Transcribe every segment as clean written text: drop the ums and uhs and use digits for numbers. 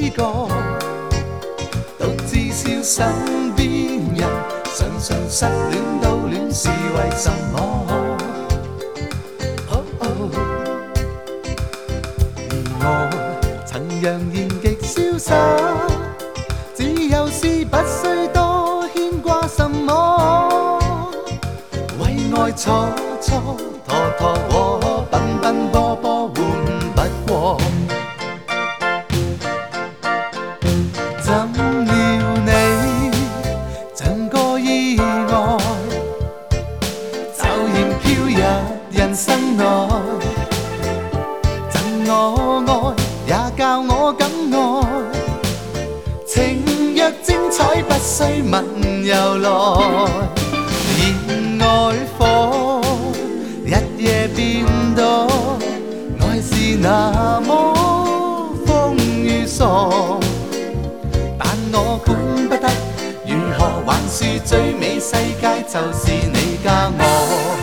几个，独自笑身边人，常常失恋到恋是为什么？而我曾扬言极潇洒，只有是不需多牵挂什么，为爱蹉蹉跎跎和奔奔波波换不过。怎料你像个意外，骤然飘入人生内，赠我爱也教我敢愛，情若精彩不需問由來，熱愛火一夜變多，愛是那麼瘋與傻，但我管不得如何還是最美世界就是你加我。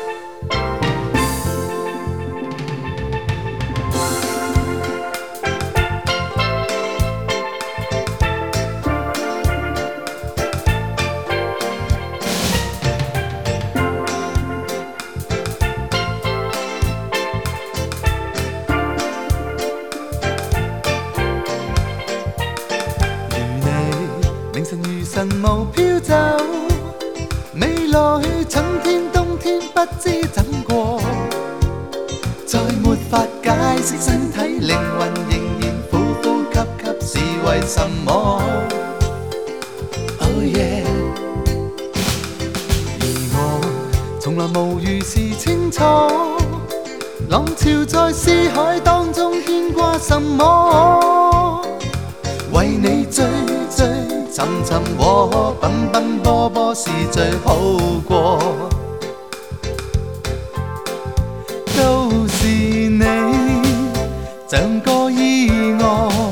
凌晨如神霧飄走，未來春天冬天不知怎過，再沒法解釋身體靈魂仍然呼呼吸吸是為什麼？Oh yeah， 而我從來無如是清楚，浪潮在思海當中牽掛什麼？為你追追尋尋和奔奔波波是最好過，都是你像個意外，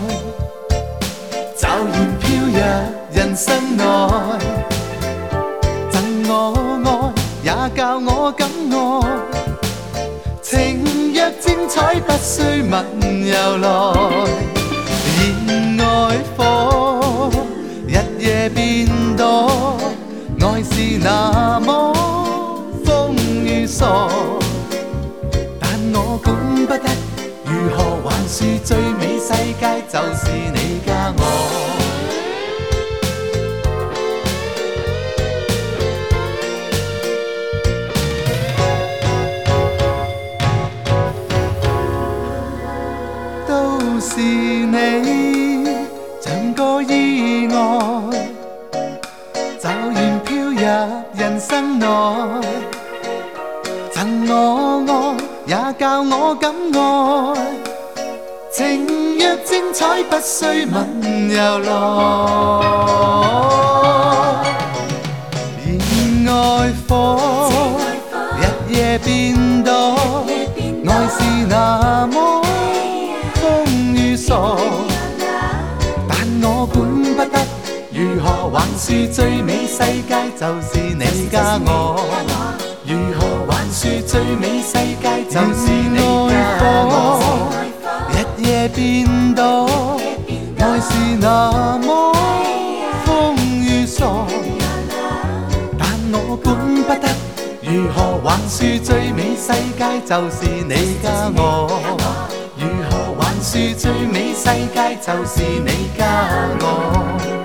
驟然飄入人生內，贈我愛也教我敢愛，情若精彩不需問由來。愛火日夜變多，愛是那麼瘋與傻，但我管不得如何還是最美世界就是你加我。都是你像個意外，驟然飄入人生內，贈我愛也教我敢愛，情若精彩不需問由來，熱愛火日夜變多，愛是那麼瘋與傻，我管不得如何還是最美世界就是你加我，如何還是最美世界就是你加我，日夜變多，愛是那麼瘋與傻，但我管不得如何還是最美世界就是你加我，如何還是最美世界就是你加我。